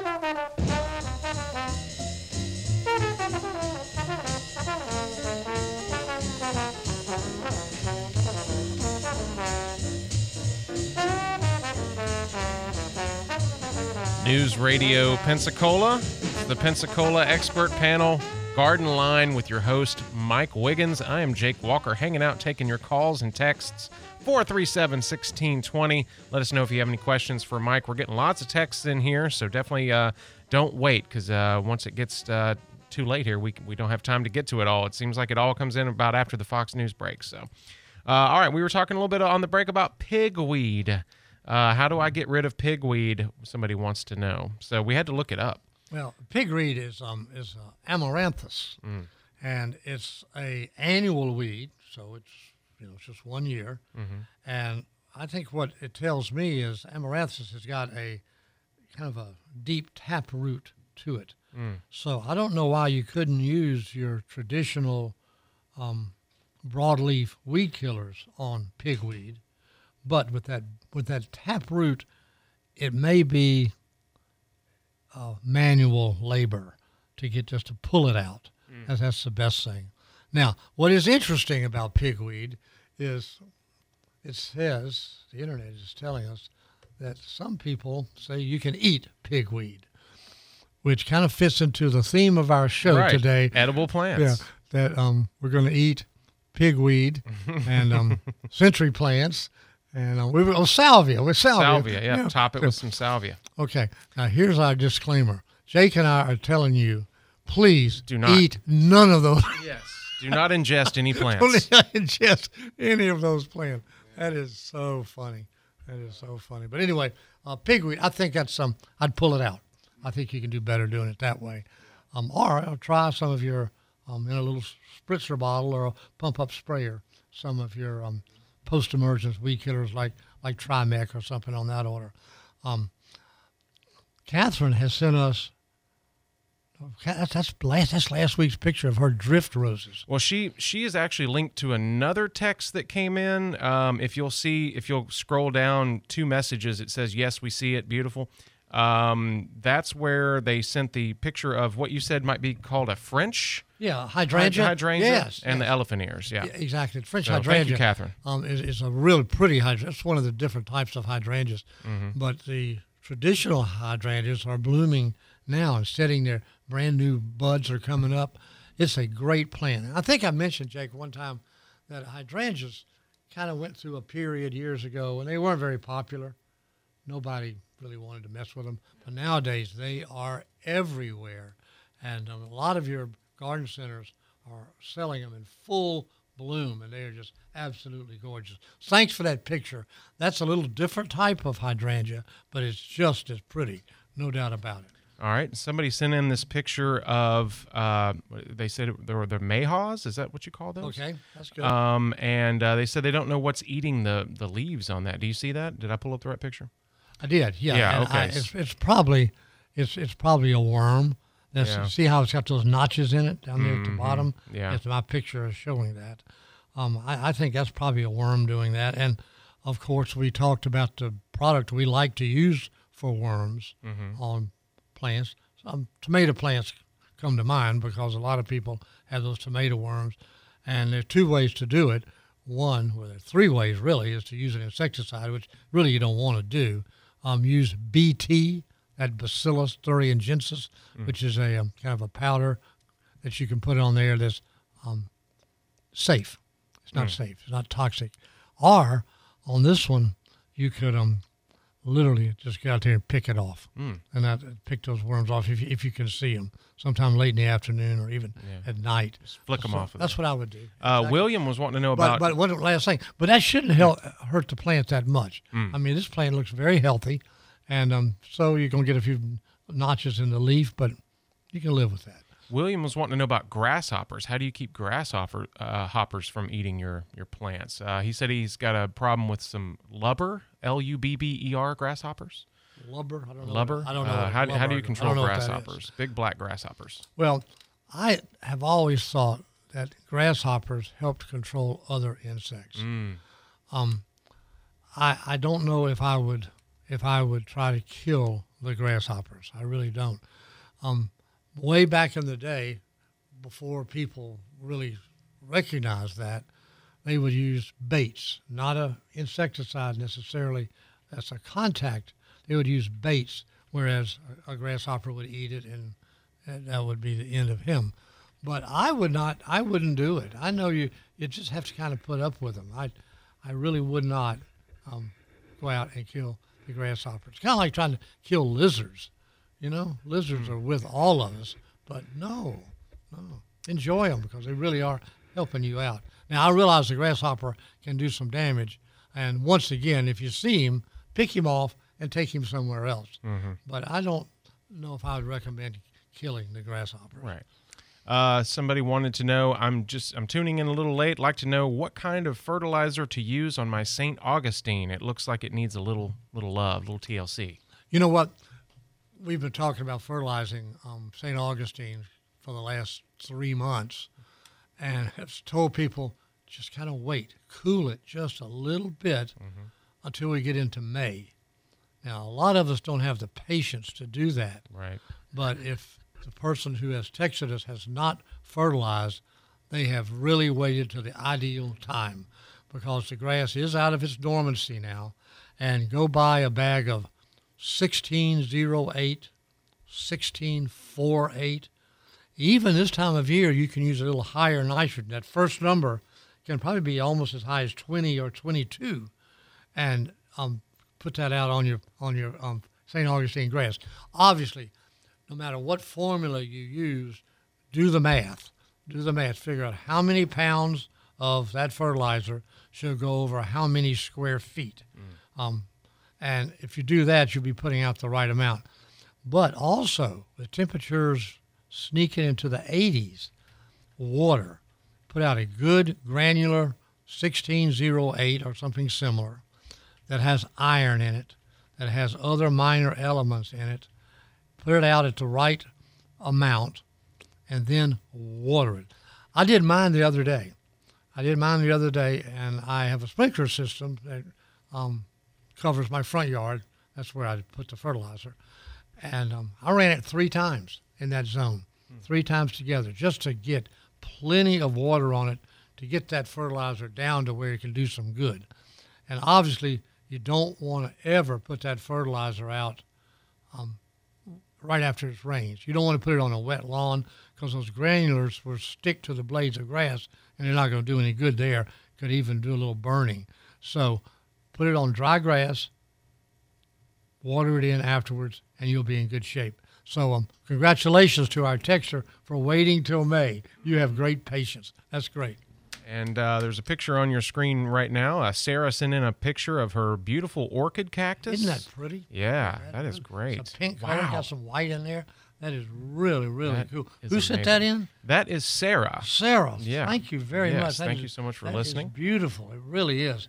News Radio Pensacola, the Pensacola Expert Panel, Garden Line with your host, Mike Wiggins. I am Jake Walker, hanging out, taking your calls and texts. four three seven, one six two zero. Let us know if you have any questions for Mike. We're getting lots of texts in here, so definitely uh, don't wait, because uh, once it gets uh, too late here, we we don't have time to get to it all. It seems like it all comes in about after the Fox News break. So, uh, all right, we were talking a little bit on the break about pigweed. Uh, how do I get rid of pigweed? Somebody wants to know. So we had to look it up.
Well, pigweed is um is uh, amaranthus, mm. and it's a annual weed, so it's you know it's just one year.
Mm-hmm.
And I think what it tells me is amaranthus has got a kind of a deep tap root to it.
Mm.
So I don't know why you couldn't use your traditional um, broadleaf weed killers on pigweed, but with that with that tap root, it may be uh, manual labor to get just to pull it out. Mm. That's, that's the best thing. Now, what is interesting about pigweed is it says, the internet is telling us, that some people say you can eat pigweed, which kind of fits into the theme of our show
right.
today.
Edible plants.
Yeah, that um, we're going to eat pigweed and um, century plants. And uh, we were, oh, salvia. With salvia.
Salvia, yeah. yeah. Top it with some salvia.
Okay. Now, here's our disclaimer. Jake and I are telling you, please
do not
eat none of those.
Yes. Do not ingest any plants.
Don't ingest any of those plants. That is so funny. That is so funny. But anyway, uh, pigweed, I think that's some, um, I'd pull it out. I think you can do better doing it that way. Um, or I'll try some of your, um, in a little spritzer bottle or a pump-up sprayer, some of your um, post-emergence weed killers like like Trimec or something on that order. Um, Catherine has sent us, that's, that's, last, that's last week's picture of her drift roses.
Well, she she is actually linked to another text that came in. Um, if you'll see, if you'll scroll down two messages, it says, yes, we see it, beautiful. Um, that's where they sent the picture of what you said might be called a French
yeah hydrangea,
hydrangea
yes,
and
yes.
the elephant ears. Yeah,
yeah exactly. French
so,
hydrangea.
Thank you, Catherine.
Um, is, is a really pretty hydrangea. It's one of the different types of hydrangeas,
mm-hmm.
but the traditional hydrangeas are blooming now and setting their brand new buds are coming up. It's a great plant. And I think I mentioned, Jake, one time that hydrangeas kind of went through a period years ago and they weren't very popular. Nobody really wanted to mess with them. But nowadays, they are everywhere. And um, a lot of your garden centers are selling them in full bloom, and they are just absolutely gorgeous. Thanks for that picture. That's a little different type of hydrangea, but it's just as pretty, no doubt about it.
All right. Somebody sent in this picture of, uh, they said there were the mayhaws. Is that what you call those?
Okay, that's good.
Um, and uh, they said they don't know what's eating the, the leaves on that. Do you see that? Did I pull up the right picture?
I did, yeah.
Yeah,
and
okay.
I, it's, it's probably it's it's probably a worm. That's,
yeah.
See how it's got those notches in it down there
mm-hmm.
at the bottom?
Yeah.
Yes, my picture is showing that. Um, I, I think that's probably a worm doing that. And, of course, we talked about the product we like to use for worms
mm-hmm.
on plants. Some tomato plants come to mind because a lot of people have those tomato worms. And there are two ways to do it. One, well, there are three ways, really, is to use an insecticide, which really you don't want to do. Um, use B T, that Bacillus thuringiensis, mm. which is a um, kind of a powder that you can put on there that's um, safe. It's not mm. safe. It's not toxic. Or on this one, you could um, literally just get out there and pick it off,
mm.
and that, pick those worms off if you, if you can see them, sometime late in the afternoon or even
yeah.
at night.
Just flick them
so
off. Of
that's
there.
what I would do.
Uh,
exactly.
William was wanting to know
but,
about.
But one last thing, but that shouldn't help, hurt the plant that much.
Mm.
I mean, this plant looks very healthy, and um, so you're gonna get a few notches in the leaf, but you can live with that.
William was wanting to know about grasshoppers. How do you keep grasshopper uh, hoppers from eating your your plants? Uh, he said he's got a problem with some lubber, L U B B E R grasshoppers.
Lubber? I don't know.
Lubber?
I don't know.
Uh, how, do, how do you control
know
grasshoppers? Big black grasshoppers.
Well, I have always thought that grasshoppers helped control other insects.
Mm.
Um, I I don't know if I would if I would try to kill the grasshoppers. I really don't. Um, way back in the day, before people really recognized that, they would use baits, not a insecticide necessarily. That's a contact. They would use baits, whereas a, a grasshopper would eat it, and, and that would be the end of him. But I would not. I wouldn't do it. I know you. You just have to kind of put up with them. I, I really would not um, go out and kill the grasshoppers. It's kind of like trying to kill lizards. You know, lizards are with all of us, but no, no. Enjoy them because they really are helping you out. Now, I realize the grasshopper can do some damage, and once again, if you see him, pick him off and take him somewhere else.
Mm-hmm.
But I don't know if I would recommend killing the grasshopper.
Right. Uh, somebody wanted to know, I'm just, I'm tuning in a little late, like to know what kind of fertilizer to use on my Saint Augustine. It looks like it needs a little, little love, little T L C.
You know what? We've been talking about fertilizing um, Saint Augustine for the last three months and have told people just kind of wait, cool it just a little bit
mm-hmm.
until we get into May. Now, a lot of us don't have the patience to do that.
Right.
But if the person who has texted us has not fertilized, they have really waited to the ideal time because the grass is out of its dormancy now. And go buy a bag of sixteen oh eight, sixteen forty-eight. Even this time of year, you can use a little higher nitrogen. That first number can probably be almost as high as twenty or twenty-two, and um, put that out on your on your um, Saint Augustine grass. Obviously, no matter what formula you use, do the math. Do the math. Figure out how many pounds of that fertilizer should go over how many square feet. Mm. Um, and if you do that, you'll be putting out the right amount. But also, the temperatures sneaking into the eighties, water. Put out a good granular sixteen oh eight or something similar that has iron in it, that has other minor elements in it. Put it out at the right amount, and then water it. I did mine the other day. I did mine the other day, and I have a sprinkler system that um, covers my front yard. That's where I put the fertilizer. And um, I ran it three times in that zone, hmm. three times together, just to get plenty of water on it to get that fertilizer down to where it can do some good. And obviously, you don't want to ever put that fertilizer out um, right after it rains. You don't want to put it on a wet lawn because those granulars will stick to the blades of grass and they're not going to do any good there. Could even do a little burning. So put it on dry grass, water it in afterwards, and you'll be in good shape. So um, congratulations to our texter for waiting till May. You have great patience. That's great.
And uh, there's a picture on your screen right now. Uh, Sarah sent in a picture of her beautiful orchid cactus.
Isn't that pretty?
Yeah, that, that is great.
It's a pink
wow.
color, got some white in there. That is really, really
that
cool.
Who
amazing. Sent that in?
That is Sarah.
Sarah.
Yeah.
Thank you very
yes,
much. That
thank
is,
you so much for
that
listening.
Is beautiful. It really is.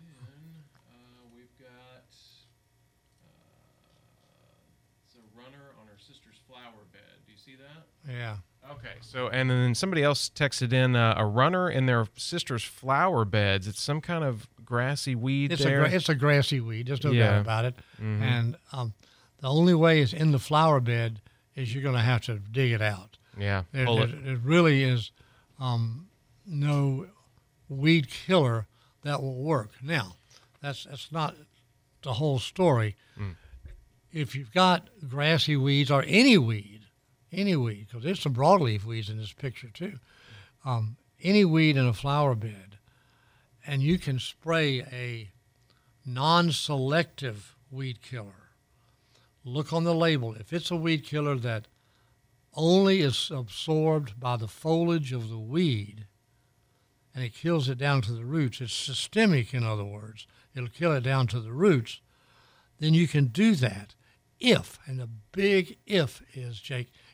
Uh, we've got uh, it's a runner on her sister's flower bed. Do you see that?
Yeah.
Okay. So, and then somebody else texted in uh, a runner in their sister's flower beds. It's some kind of grassy weed
It's
there.
a it's a grassy weed. There's no
yeah.
doubt about it.
Mm-hmm.
And um, the only way it's in the flower bed is you're going to have to dig it out.
Yeah.
There,
pull
there,
it.
there really is um, no weed killer that will work. Now, that's that's not the whole story.
Mm.
If you've got grassy weeds or any weed, any weed, because there's some broadleaf weeds in this picture too, um, any weed in a flower bed, and you can spray a non-selective weed killer. Look on the label. If it's a weed killer that only is absorbed by the foliage of the weed and it kills it down to the roots, it's systemic, in other words, it'll kill it down to the roots, then you can do that if, and the big if is, Jake,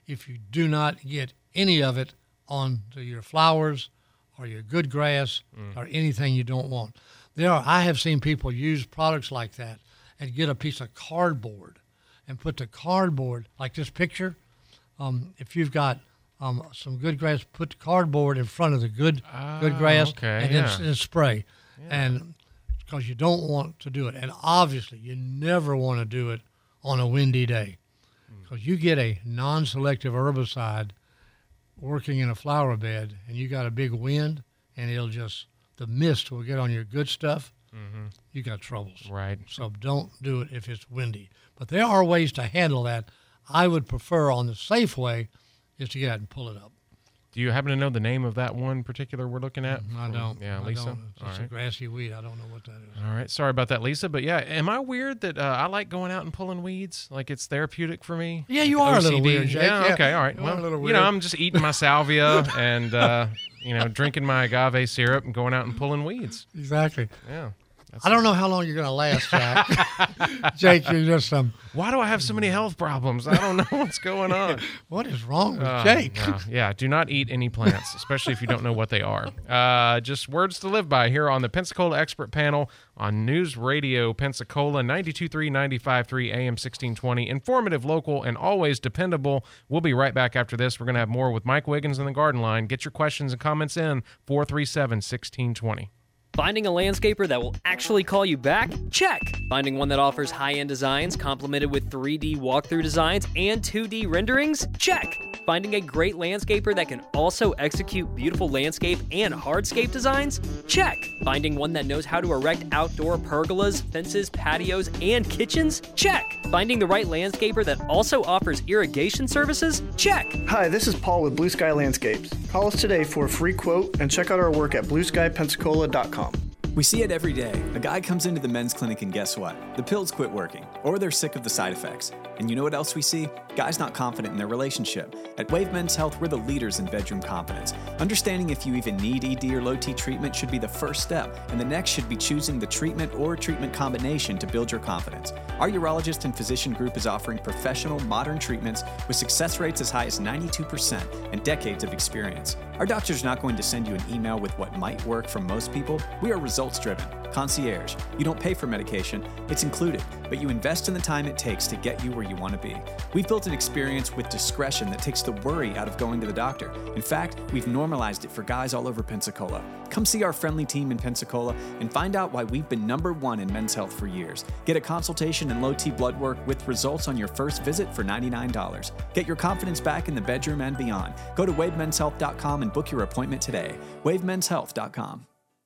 if you do not get any of it onto your flowers or your good grass
Mm.
or anything you don't want. There are, I have seen people use products like that and get a piece of cardboard and put the cardboard, like this picture, um, if you've got um, some good grass, put the cardboard in front of the good good
Ah,
grass
okay,
and
yeah.
then, then spray. And because you don't want to do it. And obviously, you never want to do it on a windy day because you get a non-selective herbicide working in a flower bed and you got a big wind and it'll just, the mist will get on your good stuff.
Mhm.
You got troubles.
Right.
So don't do it if it's windy. But there are ways to handle that. I would prefer on the safe way is to get out and pull it up.
Do you happen to know the name of that one particular we're looking at?
I don't.
Yeah,
I
Lisa.
don't. It's
All
just a
right.
grassy weed. I don't know what that is.
All right. Sorry about that, Lisa. But yeah, am I weird that uh, I like going out and pulling weeds? Like it's therapeutic for me?
Yeah, you
Like
are a little
O C D?
weird, Jake.
Yeah,
Yeah,
okay. All right.
you are
Well,
a little
you know,
weird.
I'm just eating my salvia and, uh, you know, drinking my agave syrup and going out and pulling weeds.
Exactly.
Yeah.
I don't know how long you're going to last, Jack. Jake, you're just some.
Why do I have so many health problems? I don't know what's going on.
What is wrong with
Uh,
Jake?
no, yeah, do not eat any plants, especially if you don't know what they are. Uh, just words to live by here on the Pensacola Expert Panel on News Radio Pensacola, ninety-two point three, ninety-five point three, A M sixteen twenty. Informative, local, and always dependable. We'll be right back after this. We're going to have more with Mike Wiggins in the Garden Line. Get your questions and comments in, four three seven, one six two zero.
Finding a landscaper that will actually call you back? Check. Finding one that offers high-end designs complemented with three D walkthrough designs and two D renderings? Check. Finding a great landscaper that can also execute beautiful landscape and hardscape designs? Check. Finding one that knows how to erect outdoor pergolas, fences, patios, and kitchens? Check. Finding the right landscaper that also offers irrigation services? Check.
Hi, this is Paul with Blue Sky Landscapes. Call us today for a free quote and check out our work at blue sky pensacola dot com.
We see it every day. A guy comes into the men's clinic and guess what? The pills quit working, or they're sick of the side effects. And you know what else we see? Guys not confident in their relationship. At Wave Men's Health, we're the leaders in bedroom confidence. Understanding if you even need E D or low T treatment should be the first step, and the next should be choosing the treatment or treatment combination to build your confidence. Our urologist and physician group is offering professional, modern treatments with success rates as high as ninety-two percent and decades of experience. Our doctor's not going to send you an email with what might work for most people. We are results driven. Concierge. You don't pay for medication, it's included, but you invest in the time it takes to get you where you want to be. We've built an experience with discretion that takes the worry out of going to the doctor. In fact, we've normalized it for guys all over Pensacola. Come see our friendly team in Pensacola and find out why we've been number one in men's health for years. Get a consultation and low T blood work with results on your first visit for ninety-nine dollars. Get your confidence back in the bedroom and beyond. Go to wave men's health dot com and book your appointment today. wave men's health dot com.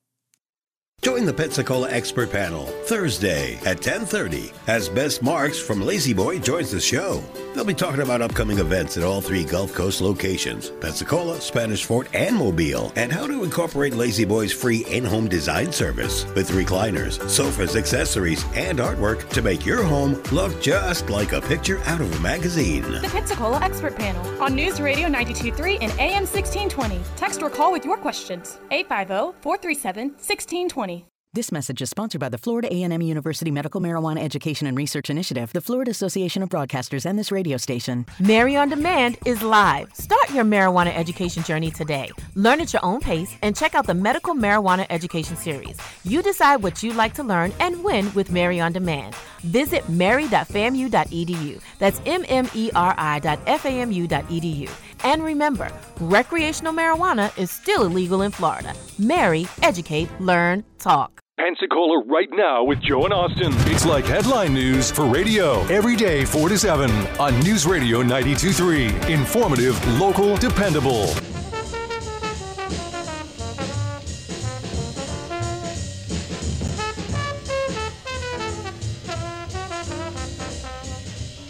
Join the Pensacola Expert Panel Thursday at ten thirty as Bess Marks from Lazy Boy joins the show. They'll be talking about upcoming events at all three Gulf Coast locations, Pensacola, Spanish Fort, and Mobile, and how to incorporate Lazy Boy's free in-home design service with recliners, sofas, accessories, and artwork to make your home look just like a picture out of a magazine.
The Pensacola Expert Panel on News Radio ninety-two point three and A M sixteen twenty. Text or call with your questions. eight five zero, four three seven, one six two zero.
This message is sponsored by the Florida A and M University Medical Marijuana Education and Research Initiative, the Florida Association of Broadcasters, and this radio station.
Mary on Demand is live. Start your marijuana education journey today. Learn at your own pace and check out the Medical Marijuana Education Series. You decide what you'd like to learn and when with Mary on Demand. Visit mary dot famu dot e d u. That's M M E R I dot F A M U dot E D U. And remember, recreational marijuana is still illegal in Florida. Mary, educate, learn, talk.
Pensacola right now with Joe and Austin. It's like headline news for radio. Every day, four to seven on News Radio ninety-two point three. Informative, local, dependable.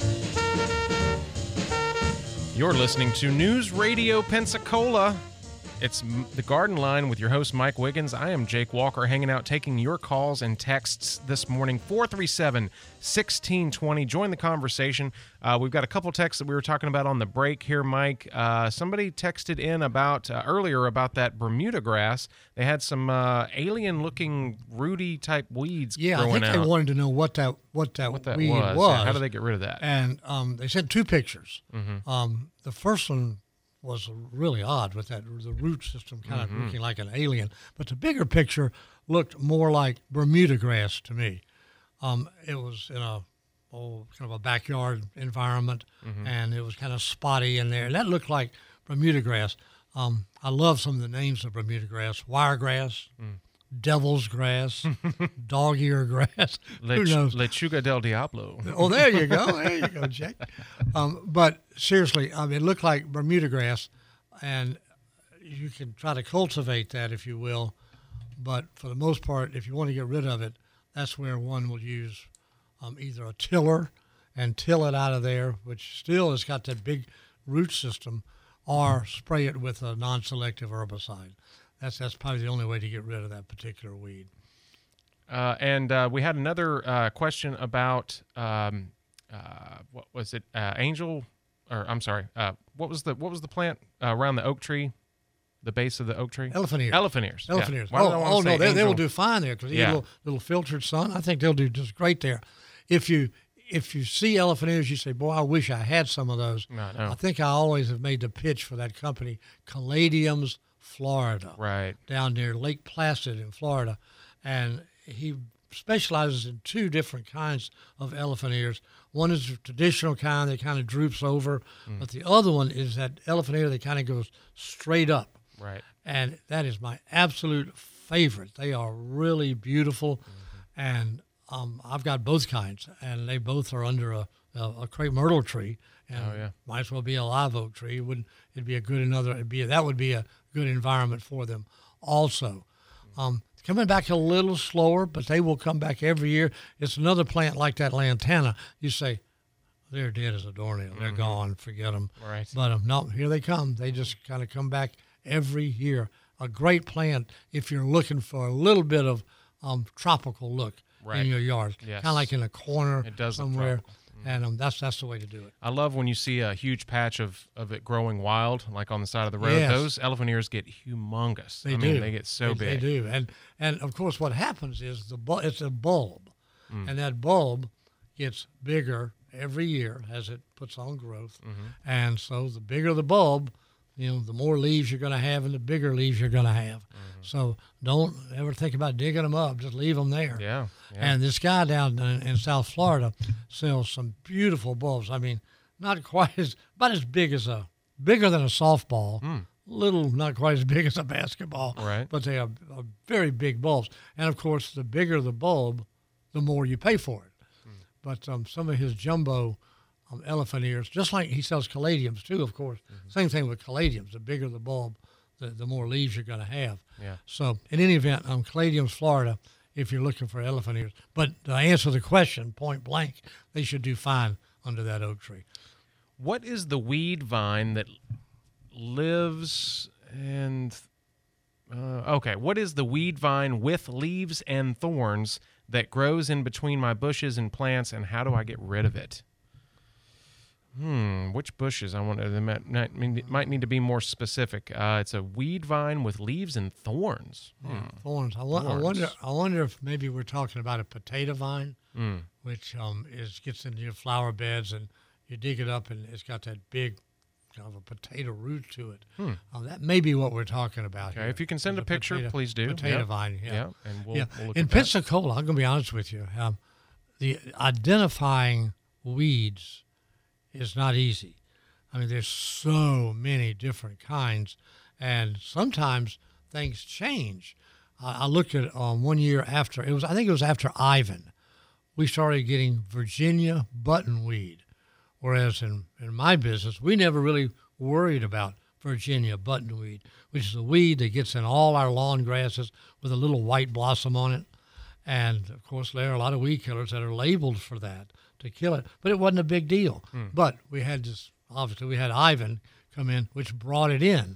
You're listening to News Radio Pensacola. It's the Garden Line with your host, Mike Wiggins. I am Jake Walker, hanging out, taking your calls and texts this morning. four three seven, one six two zero. Join the conversation. Uh, we've got a couple texts that we were talking about on the break here, Mike. Uh, somebody texted in about uh, earlier about that Bermuda grass. They had some uh, alien-looking, rooty-type weeds
yeah,
growing out.
I think
out.
they wanted to know what that what that,
what that
weed
was.
was.
Yeah, how do they get rid of that?
And um, they sent two pictures.
Mm-hmm.
Um, the first one was really odd with that the root system kind of
Mhm.
looking like an alien. But the bigger picture looked more like Bermuda grass to me. Um, it was in a oh, kind of a backyard environment,
Mhm.
and it was kind of spotty in there. And that looked like Bermuda grass. Um, I love some of the names of Bermuda grass: wiregrass,
Mm.
devil's grass, dog ear grass. Who
Lech-
knows?
Lechuga del Diablo.
Oh, there you go. There you go, Jake. Um, but seriously, I mean, it looked like Bermuda grass, and you can try to cultivate that, if you will. But for the most part, if you want to get rid of it, that's where one will use um, either a tiller and till it out of there, which still has got that big root system, or spray it with a non-selective herbicide. That's that's probably the only way to get rid of that particular weed.
Uh, and uh, we had another uh, question about um, uh, what was it? Uh, angel, or I'm sorry, uh, what was the what was the plant uh, around the oak tree, the base of the oak tree?
Elephant ears.
Elephant ears.
Elephant
yeah.
ears.
Why
Oh,
did I wanna
oh
say
no, they, they will
angel?
do fine there because you
Yeah.
get a little, little filtered sun. I think they'll do just great there. If you if you see elephant ears, you say, "Boy, I wish I had some of those."
No, no.
I think I always have made the pitch for that company, Caladiums, Florida,
right
down near Lake Placid in Florida, and he specializes in two different kinds of elephant ears. One is the traditional kind that kind of droops over,
Mm.
but the other one is that elephant ear that kind of goes straight up.
Right.
And that is my absolute favorite. They are really beautiful,
Mm-hmm.
and um, I've got both kinds, and they both are under a, a, a crepe myrtle tree. And
Oh, yeah.
might as well be a live oak tree. It wouldn't it'd be a good another it'd be that would be a good environment for them also. Um, coming back a little slower, but they will come back every year. It's another plant like that lantana. You say, they're dead as a doornail. They're
Mhm.
gone. Forget them.
Right.
But um, no, here they come. They just kind of come back every year. A great plant if you're looking for a little bit of um, tropical look
Right.
in your yard.
Yes.
Kind of like in a corner
It does look
somewhere.
tropical.
And um, that's that's the way to do it.
I love when you see a huge patch of, of it growing wild, like on the side of the road.
Yes.
Those elephant ears get humongous.
They
I
do.
mean, they get so
they,
big.
They do, and and of course, what happens is the bu- it's a bulb,
Mm.
and that bulb gets bigger every year as it puts on growth,
Mhm.
and so the bigger the bulb, you know, the more leaves you're going to have, and the bigger leaves you're going to have.
Mm-hmm.
So don't ever think about digging them up; just leave them there.
Yeah. yeah.
And this guy down in, in South Florida sells some beautiful bulbs. I mean, not quite as, about as big as a, bigger than a softball.
Mm.
Little, not quite as big as a basketball.
Right.
But they are, are very big bulbs. And of course, the bigger the bulb, the more you pay for it.
Hmm.
But um, some of his jumbo um, elephant ears, just like he sells caladiums too, of course.
Mm-hmm.
Same thing with caladiums. The bigger the bulb, the, the more leaves you're going to have.
Yeah.
So in any event, um, Caladiums, Florida, if you're looking for elephant ears. But to answer the question point blank, they should do fine under that oak tree.
What is the weed vine that lives and uh, okay? What is the weed vine with leaves and thorns that grows in between my bushes and plants, and how do I get rid of it? Hmm, which bushes? I want to. They might, might, might need to be more specific. Uh, it's a weed vine with leaves and thorns. Hmm.
Thorns. I, wo- I
Thorns.
wonder. I wonder if maybe we're talking about a potato vine,
Mm.
which um, is gets into your flower beds, and you dig it up, and it's got that big kind of a potato root to it.
Hmm.
Uh, that may be what we're talking about.
Okay,
here.
if you can send
The
a picture,
potato-
please do.
Potato
Yep.
vine. Yeah.
Yep, and we'll-
yeah.
we'll look
In
at that.
Pensacola, I'm going to be honest with you. Um, the identifying weeds is not easy. I mean, there's so many different kinds, and sometimes things change. I, I looked at um, one year after it was. I think it was after Ivan. We started getting Virginia buttonweed, whereas in, in my business, we never really worried about Virginia buttonweed, which is a weed that gets in all our lawn grasses with a little white blossom on it. And, of course, there are a lot of weed killers that are labeled for that to kill it, but it wasn't a big deal.
Hmm.
But we had this, obviously, we had Ivan come in, which brought it in.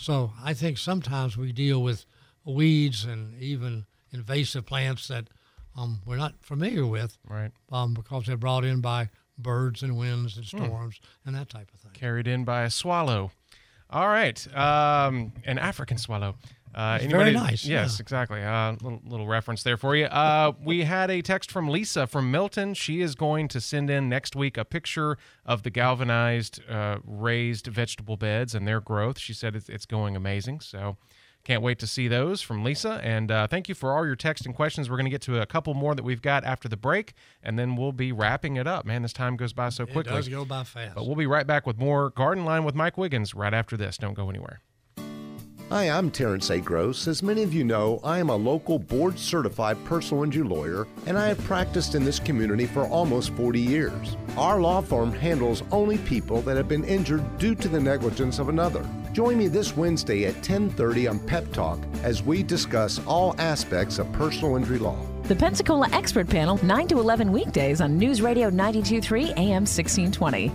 So I think sometimes we deal with weeds and even invasive plants that um, we're not familiar with,
right?
Um, because they're brought in by birds and winds and storms mm. and that type of thing.
Carried in by a swallow. All right, um, an African swallow. Uh,
It's
anybody,
very nice,
Yes,
yeah.
exactly. Uh, little, little reference there for you. Uh, we had a text from Lisa from Milton. She is going to send in next week a picture of the galvanized uh, raised vegetable beds and their growth. She said it's, it's going amazing. So can't wait to see those from Lisa. And uh, thank you for all your text and questions. We're going to get to a couple more that we've got after the break, and then we'll be wrapping it up. Man, this time goes by so quickly.
It does go by fast.
But we'll be right back with more Garden Line with Mike Wiggins right after this. Don't go anywhere.
Hi, I'm Terrence A. Gross. As many of you know, I am a local board-certified personal injury lawyer, and I have practiced in this community for almost forty years. Our law firm handles only people that have been injured due to the negligence of another. Join me this Wednesday at ten thirty on Pep Talk as we discuss all aspects of personal injury law.
The Pensacola Expert Panel, nine to eleven weekdays on News Radio ninety-two point three A M sixteen twenty.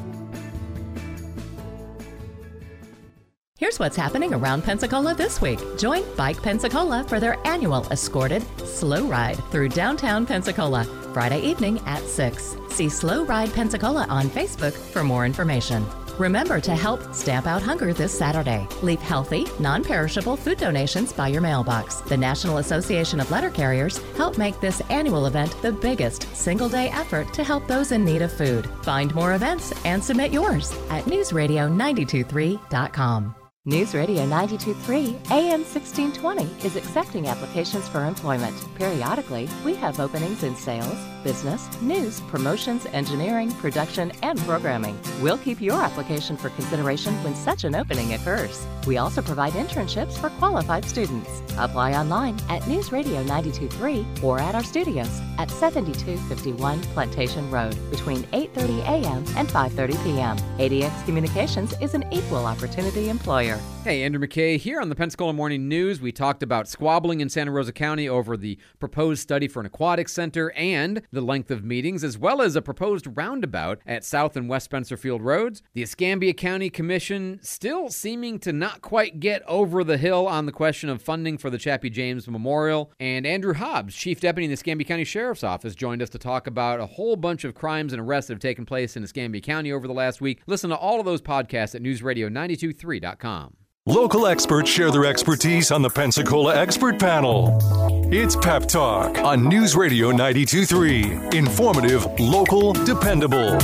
Here's what's happening around Pensacola this week. Join Bike Pensacola for their annual escorted slow ride through downtown Pensacola, Friday evening at six. See Slow Ride Pensacola on Facebook for more information. Remember to help stamp out hunger this Saturday. Leave healthy, non-perishable food donations by your mailbox. The National Association of Letter Carriers help make this annual event the biggest single-day effort to help those in need of food. Find more events and submit yours at news radio nine two three dot com. News Radio ninety-two point three A M sixteen twenty is accepting applications for employment. Periodically, we have openings in sales, business, news, promotions, engineering, production, and programming. We'll keep your application for consideration when such an opening occurs. We also provide internships for qualified students. Apply online at News Radio ninety-two point three or at our studios at seventy-two fifty-one Plantation Road between eight thirty A M and five thirty P M A D X Communications is an equal opportunity employer.
Hey, Andrew McKay here on the Pensacola Morning News. We talked about squabbling in Santa Rosa County over the proposed study for an aquatic center and the length of meetings, as well as a proposed roundabout at South and West Spencerfield Roads. The Escambia County Commission still seeming to not quite get over the hill on the question of funding for the Chappie James Memorial. And Andrew Hobbs, Chief Deputy in the Escambia County Sheriff's Office, joined us to talk about a whole bunch of crimes and arrests that have taken place in Escambia County over the last week. Listen to all of those podcasts at news radio nine two three dot com.
Local experts share their expertise on the Pensacola Expert Panel. It's Pep Talk on News Radio ninety-two point three. Informative, local, dependable.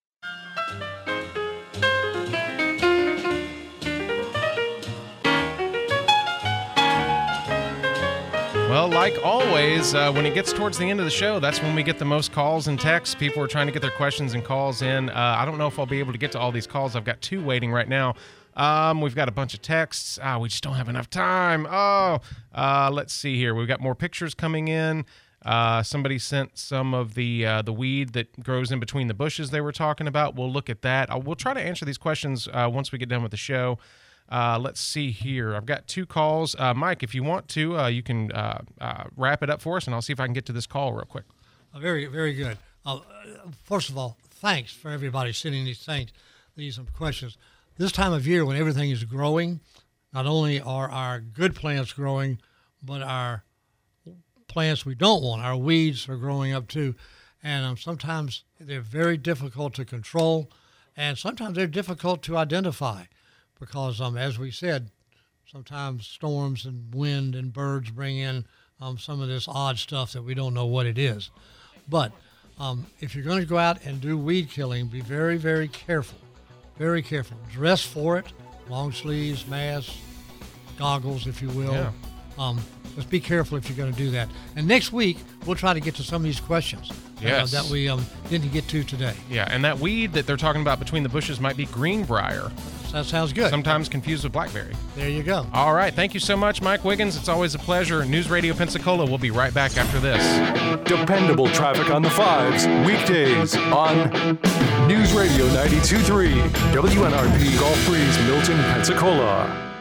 Well, like always, uh, when it gets towards the end of the show, that's when we get the most calls and texts. People are trying to get their questions and calls in. Uh, I don't know if I'll be able to get to all these calls. I've got two waiting right now. Um, we've got a bunch of texts. Ah, we just don't have enough time. Oh, uh, let's see here. We've got more pictures coming in. Uh, somebody sent some of the uh, the weed that grows in between the bushes they were talking about. We'll look at that. Uh, we'll try to answer these questions uh, once we get done with the show. Uh, let's see here. I've got two calls. Uh, Mike, if you want to, uh, you can uh, uh, wrap it up for us, and I'll see if I can get to this call real quick.
Uh, very, very good. Uh, first of all, thanks for everybody sending these things, these um, questions. This time of year when everything is growing, not only are our good plants growing, but our plants we don't want, our weeds are growing up too. And um, sometimes they're very difficult to control, and sometimes they're difficult to identify because, um, as we said, sometimes storms and wind and birds bring in um, some of this odd stuff that we don't know what it is. But um, if you're going to go out and do weed killing, be very, very careful. Very careful. Dress for it. Long sleeves, mask, goggles, if you will.
Yeah.
Um, just be careful if you're going to do that. And next week, we'll try to get to some of these questions
Yes.
uh, that we um, didn't get to today.
Yeah, and that weed that they're talking about between the bushes might be greenbrier.
That sounds good.
Sometimes confused with blackberry.
There you go.
All right. Thank you so much, Mike Wiggins. It's always a pleasure. News Radio Pensacola. We'll be right back after this.
Dependable traffic on the fives, weekdays on News Radio ninety-two point three, W N R P, Gulf Breeze, Milton, Pensacola.